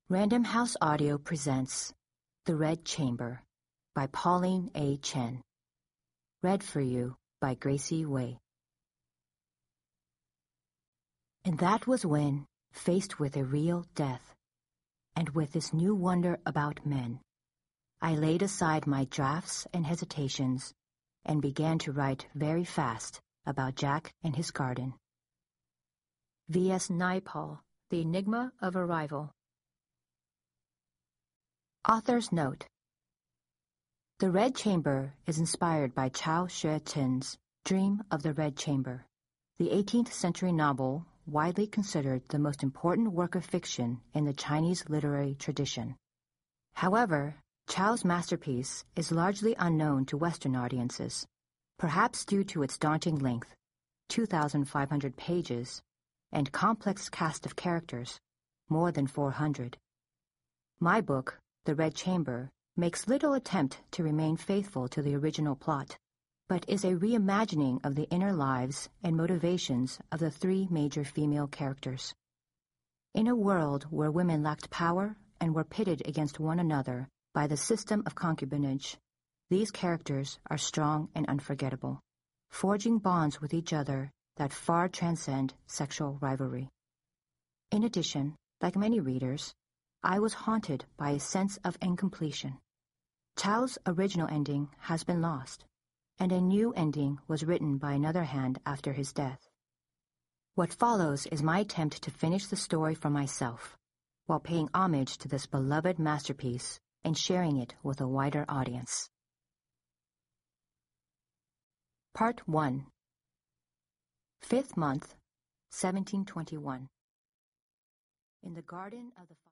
Random House Audio presents The Red Chamber by Pauline A. Chen. Read for you by Gracie Wei. And that was when, faced with a real death, and with this new wonder about men, I laid aside my drafts and hesitations and began to write very fast about Jack and his garden. V.S. Naipaul, The Enigma of Arrival. Author's Note: The Red Chamber is inspired by Chao Xue-Chen's Dream of the Red Chamber, the 18th century novel widely considered the most important work of fiction in the Chinese literary tradition. However, Chao's masterpiece is largely unknown to Western audiences, perhaps due to its daunting length, 2,500 pages, and complex cast of characters, more than 400. My book, The Red Chamber, makes little attempt to remain faithful to the original plot, but is a reimagining of the inner lives and motivations of the three major female characters. In a world where women lacked power and were pitted against one another by the system of concubinage, these characters are strong and unforgettable, forging bonds with each other that far transcend sexual rivalry. In addition, like many readers, I was haunted by a sense of incompletion. Chao's original ending has been lost, and a new ending was written by another hand after his death. What follows is my attempt to finish the story for myself, while paying homage to this beloved masterpiece and sharing it with a wider audience. Part 1. 5th month, 1721. In the garden of the